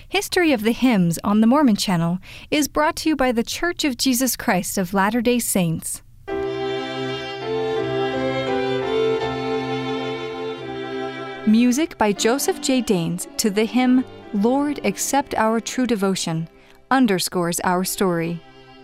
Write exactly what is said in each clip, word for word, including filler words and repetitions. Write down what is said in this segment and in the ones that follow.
History of the Hymns on the Mormon Channel is brought to you by The Church of Jesus Christ of Latter-day Saints. Music by Joseph J. Daines to the hymn, Lord, Accept Our True Devotion, underscores our story.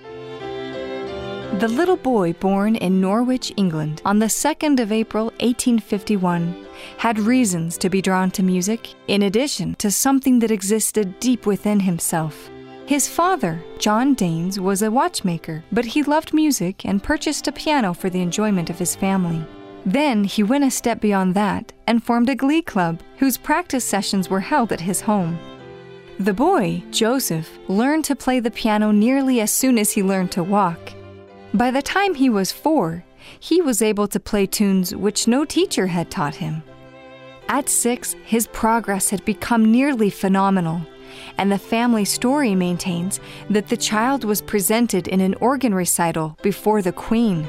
The little boy born in Norwich, England, on the second of April, eighteen fifty-one, had reasons to be drawn to music, in addition to something that existed deep within himself. His father, John Daines, was a watchmaker, but he loved music and purchased a piano for the enjoyment of his family. Then he went a step beyond that and formed a glee club whose practice sessions were held at his home. The boy, Joseph, learned to play the piano nearly as soon as he learned to walk. By the time he was four, he was able to play tunes which no teacher had taught him. At six, his progress had become nearly phenomenal, and the family story maintains that the child was presented in an organ recital before the Queen.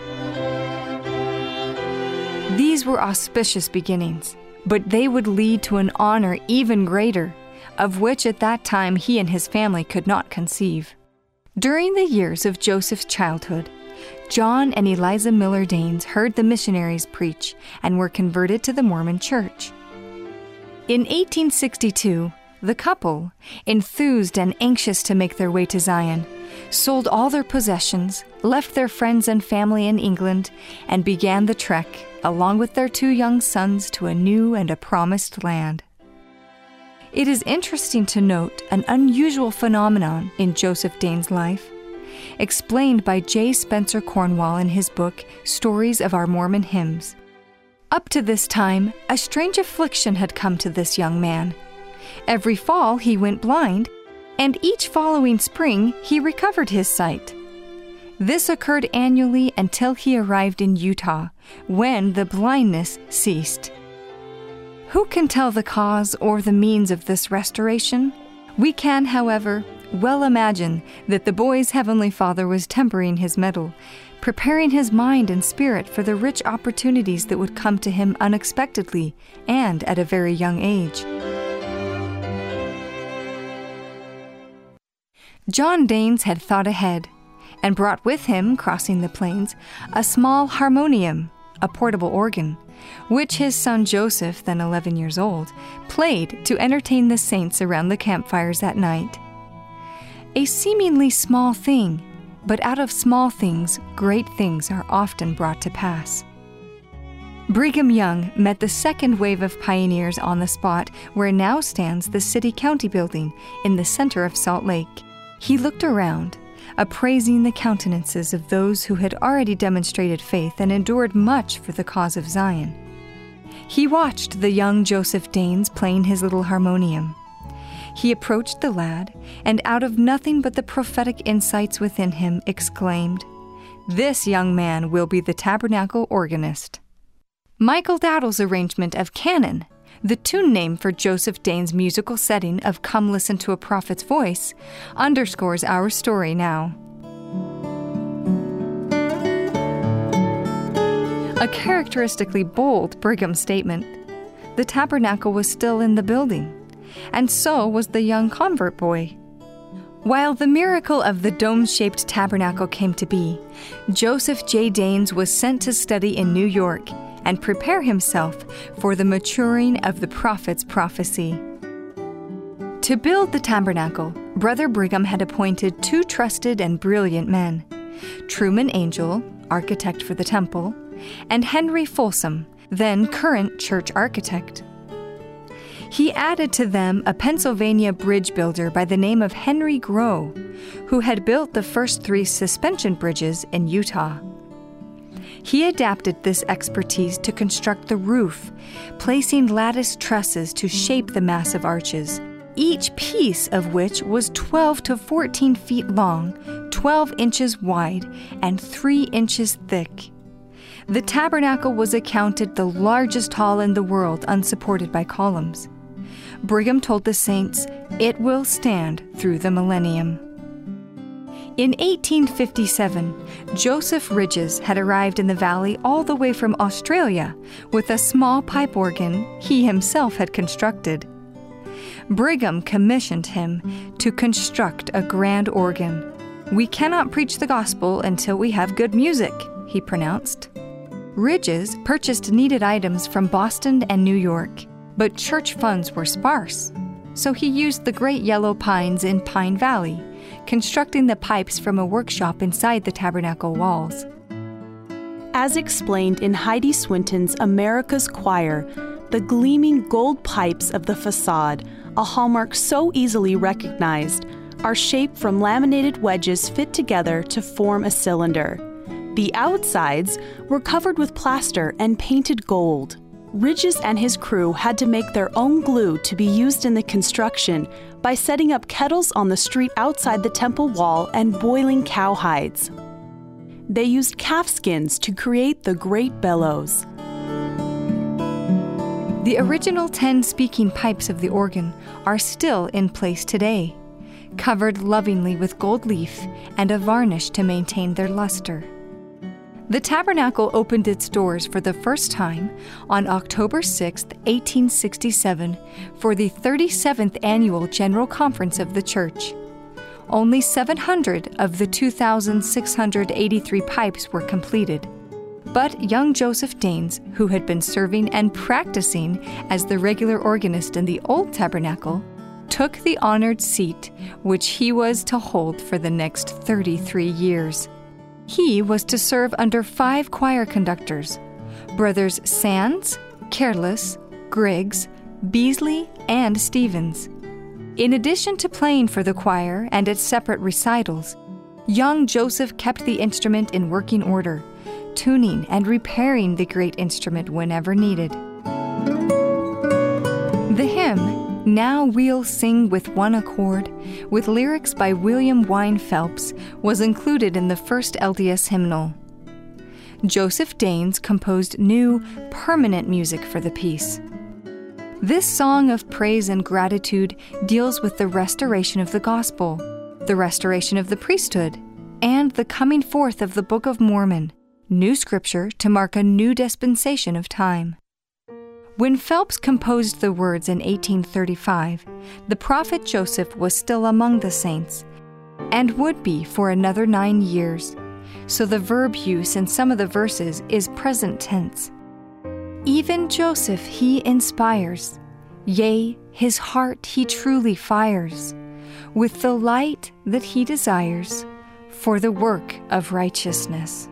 These were auspicious beginnings, but they would lead to an honor even greater, of which at that time he and his family could not conceive. During the years of Joseph's childhood, John and Eliza Miller Daines heard the missionaries preach and were converted to the Mormon Church. In eighteen sixty-two, the couple, enthused and anxious to make their way to Zion, sold all their possessions, left their friends and family in England, and began the trek, along with their two young sons, to a new and a promised land. It is interesting to note an unusual phenomenon in Joseph Daines' life, explained by J. Spencer Cornwall in his book, Stories of Our Mormon Hymns. Up to this time, a strange affliction had come to this young man. Every fall he went blind, and each following spring he recovered his sight. This occurred annually until he arrived in Utah, when the blindness ceased. Who can tell the cause or the means of this restoration? We can, however, well imagine that the boy's Heavenly Father was tempering his mettle, preparing his mind and spirit for the rich opportunities that would come to him unexpectedly and at a very young age. John Daines had thought ahead and brought with him, crossing the plains, a small harmonium, a portable organ, which his son Joseph, then eleven years old, played to entertain the saints around the campfires at night. A seemingly small thing, but out of small things, great things are often brought to pass. Brigham Young met the second wave of pioneers on the spot where now stands the city-county building in the center of Salt Lake. He looked around, appraising the countenances of those who had already demonstrated faith and endured much for the cause of Zion. He watched the young Joseph Daines playing his little harmonium. He approached the lad, and out of nothing but the prophetic insights within him exclaimed, "This young man will be the tabernacle organist." Michael Dowdle's arrangement of Canon, the tune name for Joseph Daines' musical setting of Come Listen to a Prophet's Voice, underscores our story now. A characteristically bold Brigham statement. The tabernacle was still in the building, and so was the young convert boy. While the miracle of the dome-shaped tabernacle came to be, Joseph J. Daines was sent to study in New York and prepare himself for the maturing of the prophet's prophecy. To build the tabernacle, Brother Brigham had appointed two trusted and brilliant men, Truman Angell, architect for the temple, and Henry Folsom, then current church architect. He added to them a Pennsylvania bridge builder by the name of Henry Grow, who had built the first three suspension bridges in Utah. He adapted this expertise to construct the roof, placing lattice trusses to shape the massive arches, each piece of which was twelve to fourteen feet long, twelve inches wide, and three inches thick. The tabernacle was accounted the largest hall in the world unsupported by columns. Brigham told the saints, "It will stand through the millennium." In eighteen fifty-seven, Joseph Ridges had arrived in the valley all the way from Australia with a small pipe organ he himself had constructed. Brigham commissioned him to construct a grand organ. "We cannot preach the gospel until we have good music," he pronounced. Ridges purchased needed items from Boston and New York, but church funds were sparse, so he used the great yellow pines in Pine Valley, constructing the pipes from a workshop inside the tabernacle walls. As explained in Heidi Swinton's America's Choir, the gleaming gold pipes of the facade, a hallmark so easily recognized, are shaped from laminated wedges fit together to form a cylinder. The outsides were covered with plaster and painted gold. Ridges and his crew had to make their own glue to be used in the construction by setting up kettles on the street outside the temple wall and boiling cowhides. They used calf skins to create the great bellows. The original ten speaking pipes of the organ are still in place today, covered lovingly with gold leaf and a varnish to maintain their luster. The tabernacle opened its doors for the first time on October sixth, eighteen sixty-seven, for the thirty-seventh Annual General Conference of the Church. Only seven hundred of the two thousand six hundred eighty-three pipes were completed. But young Joseph Daines, who had been serving and practicing as the regular organist in the old tabernacle, took the honored seat which he was to hold for the next thirty-three years. He was to serve under five choir conductors, brothers Sands, Careless, Griggs, Beasley, and Stevens. In addition to playing for the choir and its separate recitals, young Joseph kept the instrument in working order, tuning and repairing the great instrument whenever needed. The hymn, "Now We'll Sing with One Accord," with lyrics by William Wine Phelps, was included in the first L D S hymnal. Joseph Daines composed new, permanent music for the piece. This song of praise and gratitude deals with the restoration of the gospel, the restoration of the priesthood, and the coming forth of the Book of Mormon, new scripture to mark a new dispensation of time. When Phelps composed the words in eighteen thirty-five, the prophet Joseph was still among the saints, and would be for another nine years, so the verb use in some of the verses is present tense. Even Joseph he inspires, yea, his heart he truly fires, with the light that he desires for the work of righteousness.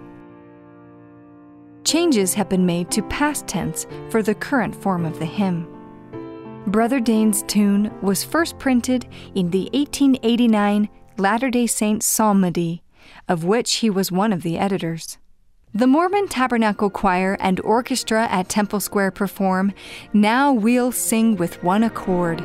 Changes have been made to past tense for the current form of the hymn. Brother Daines' tune was first printed in the eighteen eighty-nine Latter-day Saint Psalmody, of which he was one of the editors. The Mormon Tabernacle Choir and Orchestra at Temple Square perform "Now We'll Sing with One Accord."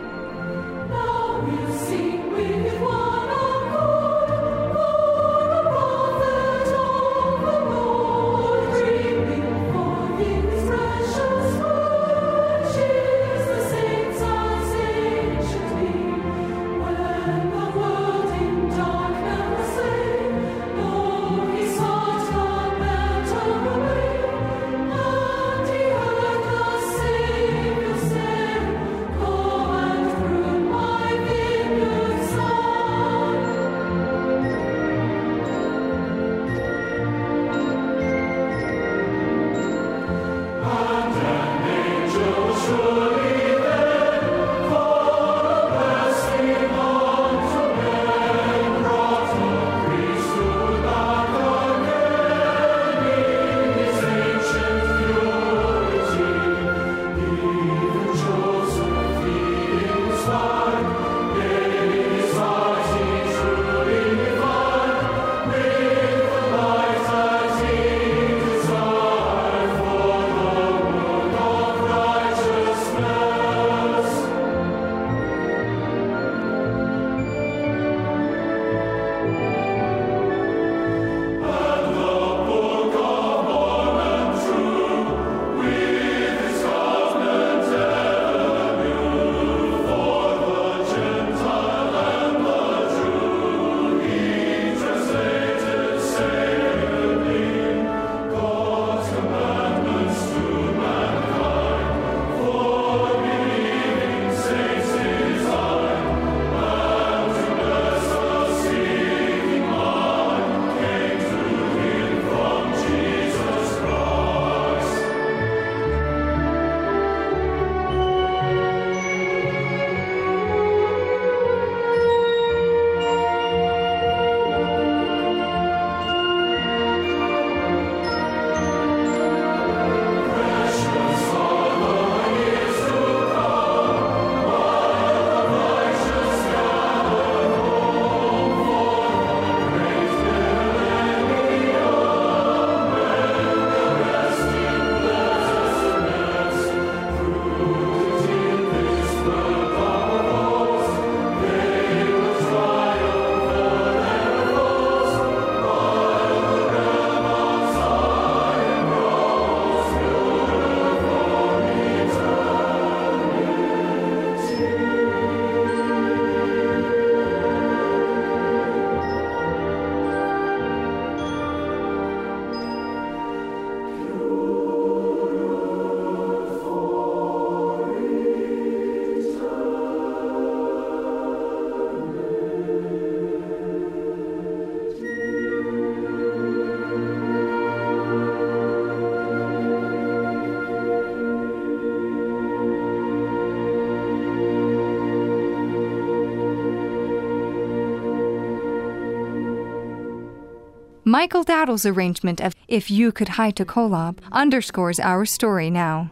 Michael Dowdle's arrangement of If You Could Hie to Kolob underscores our story now.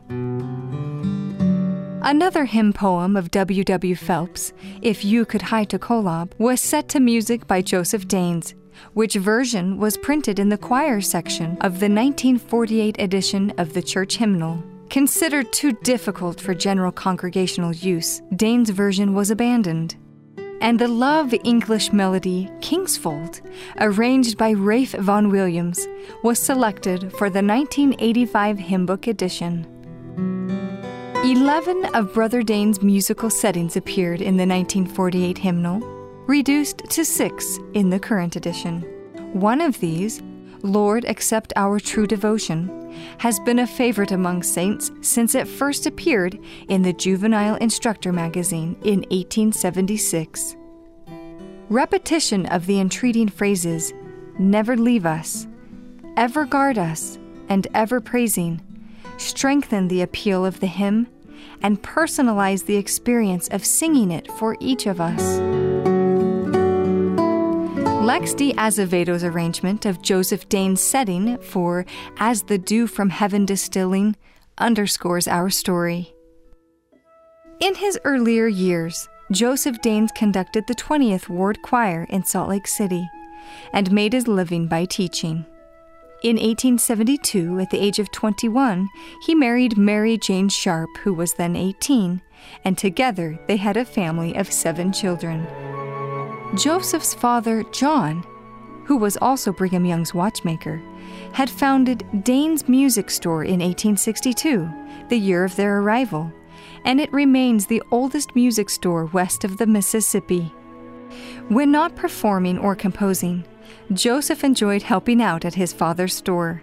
Another hymn poem of W W Phelps, If You Could Hie to Kolob, was set to music by Joseph Daines, which version was printed in the choir section of the nineteen forty-eight edition of the church hymnal. Considered too difficult for general congregational use, Daines' version was abandoned. And the love English melody, Kingsfold, arranged by Ralph Vaughan Williams, was selected for the nineteen eighty-five hymn book edition. Eleven of Brother Daines' musical settings appeared in the nineteen forty-eight hymnal, reduced to six in the current edition. One of these, Lord, Accept Our True Devotion, has been a favorite among saints since it first appeared in the Juvenile Instructor magazine in eighteen seventy-six. Repetition of the entreating phrases, never leave us, ever guard us, and ever praising, strengthen the appeal of the hymn and personalize the experience of singing it for each of us. Lex D. Azevedo's arrangement of Joseph Daines' setting for As the Dew from Heaven Distilling underscores our story. In his earlier years, Joseph Daines conducted the twentieth Ward Choir in Salt Lake City and made his living by teaching. In eighteen seventy-two, at the age of twenty-one, he married Mary Jane Sharp, who was then eighteen, and together they had a family of seven children. Joseph's father, John, who was also Brigham Young's watchmaker, had founded Daines' Music Store in eighteen sixty-two, the year of their arrival, and it remains the oldest music store west of the Mississippi. When not performing or composing, Joseph enjoyed helping out at his father's store.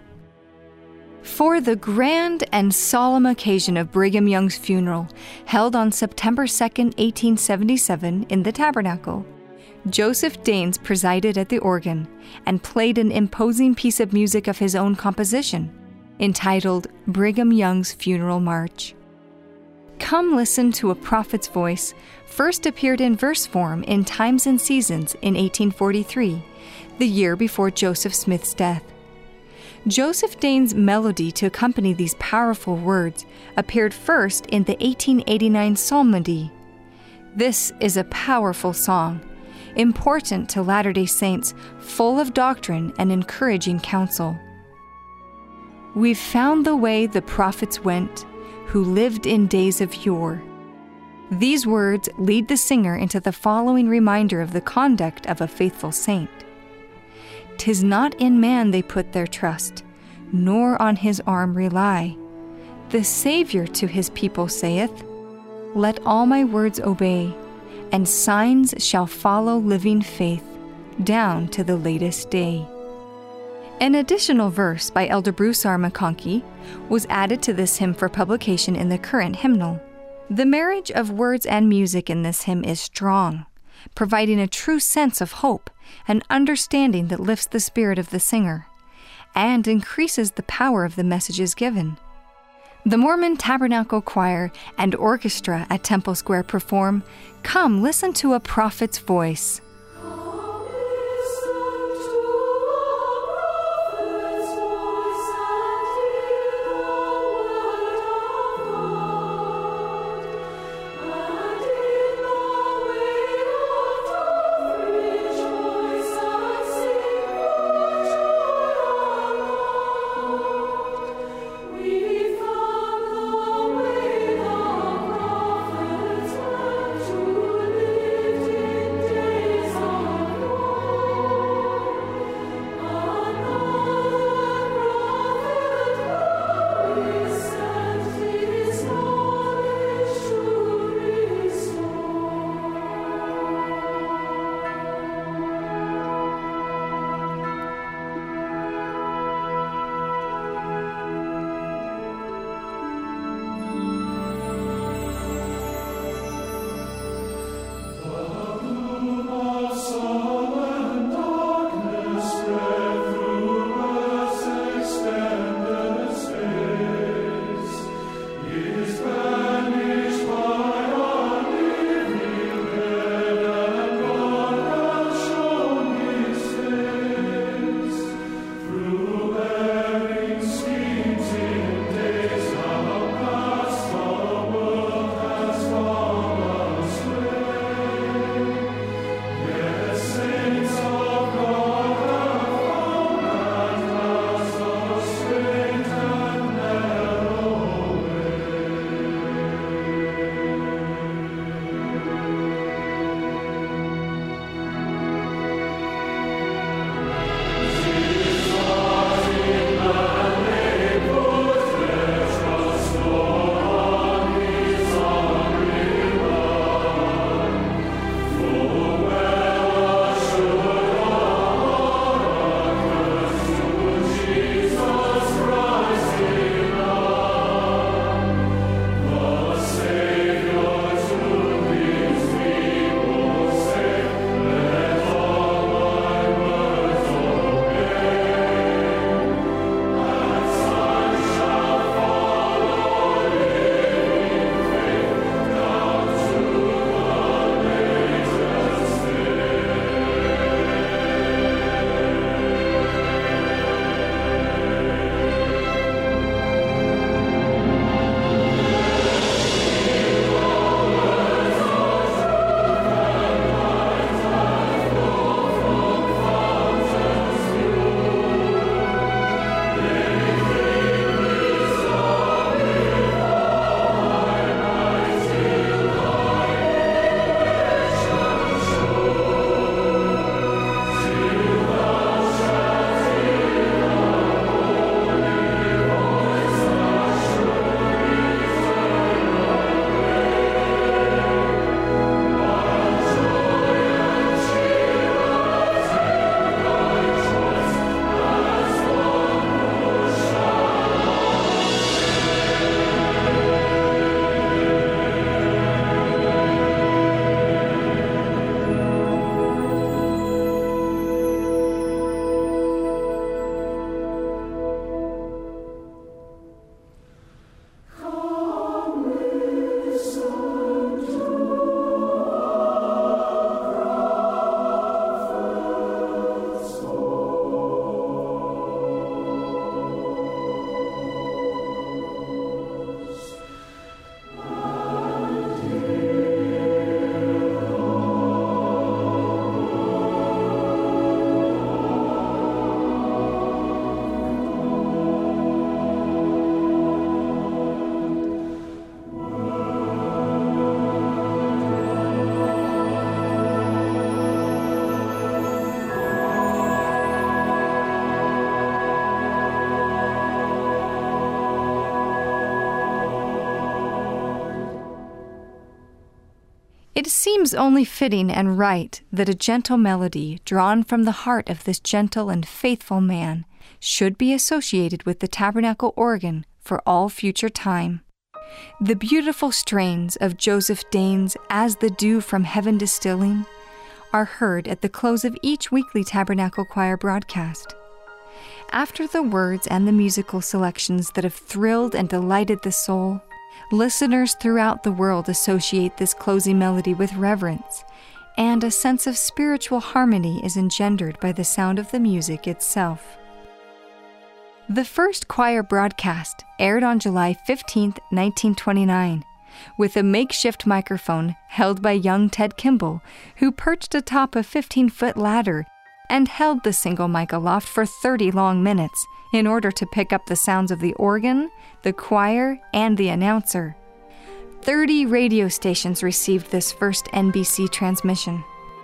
For the grand and solemn occasion of Brigham Young's funeral, held on September second, eighteen seventy-seven, in the Tabernacle, Joseph Daines presided at the organ and played an imposing piece of music of his own composition, entitled Brigham Young's Funeral March. Come Listen to a Prophet's Voice first appeared in verse form in Times and Seasons in eighteen forty-three, the year before Joseph Smith's death. Joseph Daines' melody to accompany these powerful words appeared first in the eighteen eighty-nine Psalmody. This is a powerful song, important to Latter-day Saints, full of doctrine and encouraging counsel. We've found the way the prophets went, who lived in days of yore. These words lead the singer into the following reminder of the conduct of a faithful saint. 'Tis not in man they put their trust, nor on his arm rely. The Savior to his people saith, Let all my words obey, and signs shall follow living faith, down to the latest day. An additional verse by Elder Bruce R. McConkie was added to this hymn for publication in the current hymnal. The marriage of words and music in this hymn is strong, providing a true sense of hope and understanding that lifts the spirit of the singer and increases the power of the messages given. The Mormon Tabernacle Choir and Orchestra at Temple Square perform Come Listen to a Prophet's Voice. It seems only fitting and right that a gentle melody drawn from the heart of this gentle and faithful man should be associated with the tabernacle organ for all future time. The beautiful strains of Joseph Daines' As the Dew from Heaven Distilling are heard at the close of each weekly Tabernacle Choir broadcast. After the words and the musical selections that have thrilled and delighted the soul, listeners throughout the world associate this closing melody with reverence, and a sense of spiritual harmony is engendered by the sound of the music itself. The first choir broadcast aired on July fifteenth, nineteen twenty-nine, with a makeshift microphone held by young Ted Kimball, who perched atop a fifteen-foot ladder and held the single mic aloft for thirty long minutes in order to pick up the sounds of the organ, the choir, and the announcer. Thirty radio stations received this first N B C transmission.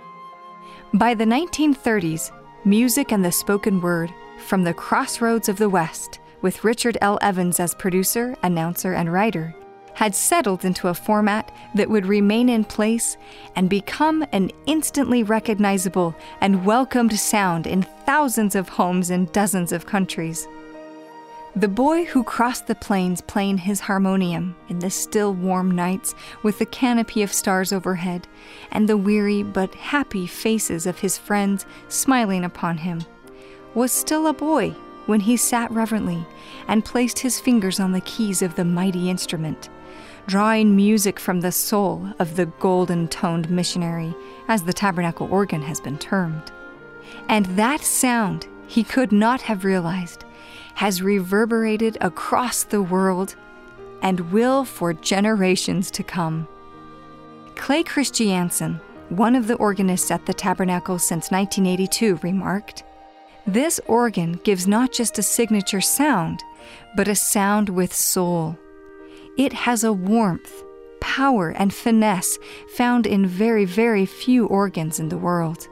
By the nineteen thirties, music and the spoken word from the crossroads of the West, with Richard L. Evans as producer, announcer, and writer, had settled into a format that would remain in place and become an instantly recognizable and welcomed sound in thousands of homes in dozens of countries. The boy who crossed the plains playing his harmonium in the still warm nights with the canopy of stars overhead and the weary but happy faces of his friends smiling upon him was still a boy when he sat reverently and placed his fingers on the keys of the mighty instrument, drawing music from the soul of the golden-toned missionary, as the tabernacle organ has been termed. And that sound, he could not have realized, has reverberated across the world and will for generations to come. Clay Christiansen, one of the organists at the tabernacle since nineteen eighty-two, remarked, "This organ gives not just a signature sound, but a sound with soul. It has a warmth, power, and finesse found in very, very few organs in the world."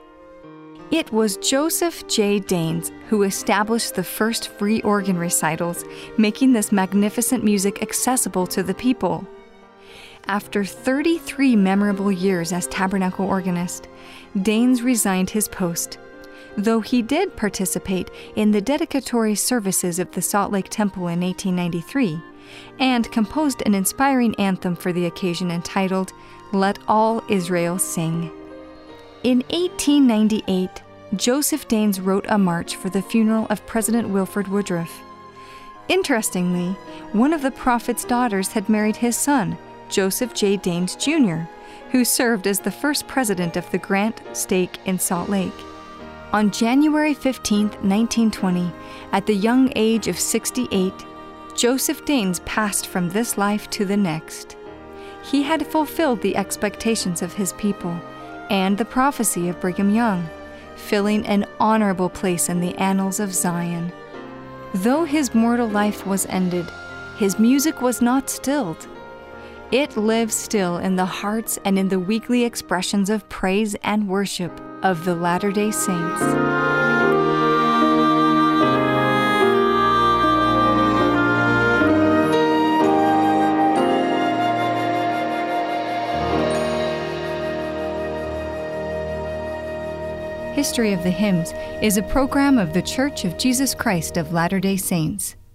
It was Joseph J. Daines who established the first free organ recitals, making this magnificent music accessible to the people. After thirty-three memorable years as tabernacle organist, Daines resigned his post, though he did participate in the dedicatory services of the Salt Lake Temple in eighteen ninety-three, and composed an inspiring anthem for the occasion entitled, "Let All Israel Sing." In eighteen ninety-eight, Joseph Daines wrote a march for the funeral of President Wilford Woodruff. Interestingly, one of the prophet's daughters had married his son, Joseph J. Daines Junior, who served as the first president of the Grant Stake in Salt Lake. On January fifteenth, nineteen twenty, at the young age of sixty-eight, Joseph Daines passed from this life to the next. He had fulfilled the expectations of his people and the prophecy of Brigham Young, filling an honorable place in the annals of Zion. Though his mortal life was ended, his music was not stilled. It lives still in the hearts and in the weekly expressions of praise and worship of the Latter-day Saints. History of the Hymns is a program of The Church of Jesus Christ of Latter-day Saints.